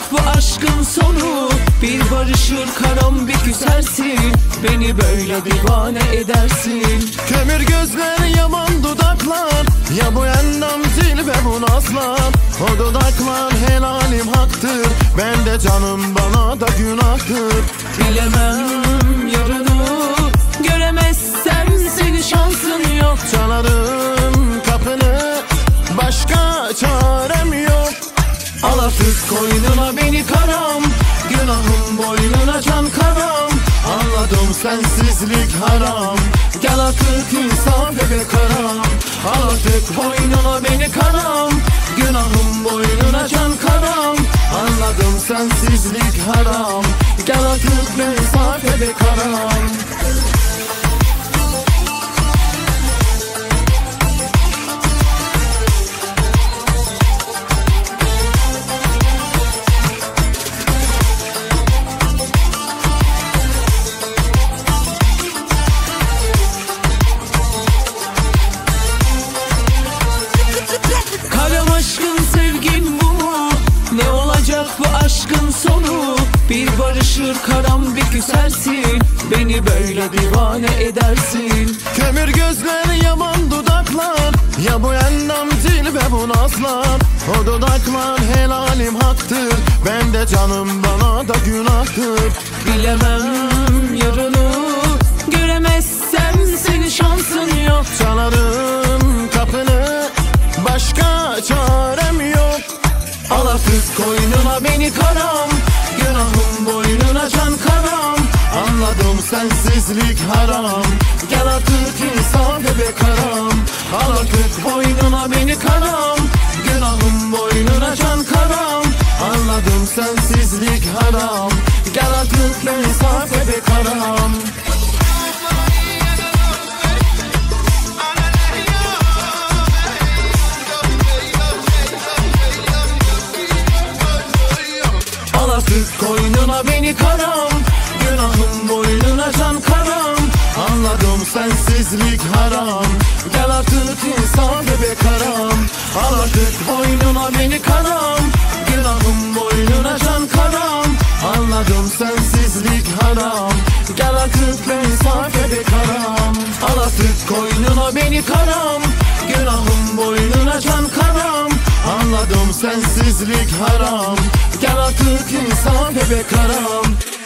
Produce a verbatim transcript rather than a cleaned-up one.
bu aşkın sonu? Bir barışır karam bir küsersin, beni böyle divane edersin. Kömür gözler, yaman dudaklar, ya bu endam cilve bu nazlar. O dudaklar helalim haktır, ben de canım bana da günahtır. Bilemem yarını, göremezsem seni şansın yok. Çalarım kapını, başka çarem yok. Al artık koynuna beni karam, günahım boynuna can karam. Anladım sensizlik haram, Gel artık insaf ebe karam. Al artık boynuna beni karam, günahım boynuna can karam. anladım sensizlik haram. Gel artık insaf ebe karam. Karam aşkın sevgin bu mu? Ne olacak bu aşkın sonu? Bir barışır karam bir küsersin, beni böyle divane edersin. Kömür gözler, yaman dudaklar, ya bu endam cilve bu nazlar. O dudaklar helalim haktır, ben de canım bana da günahtır. Bilemem yarını, göremezsem seni şansın yok. Çalarım kapını, başka çarem yok. Al artık koynuna beni karam, günahım boynuna can karam. Anladım sensizlik haram, Gel artık insaf ebe karam. Al artık boynuna beni karam, günahım boynuna can karam. anladım sensizlik haram. Gel artık insaf ebe karam. Al artık koynuna beni karam, günahım boynuna can karam. Anladım sensizlik haram, Gel artık insaf ebe karam. Al artık boynuna beni karam, günahım boynuna can karam. anladım sensizlik haram. Gel artık insaf ebe karam. Al artık koynuna beni karam, günahım boynuna can karam. Anladım sensizlik haram. Gel artık insaf ebe karam.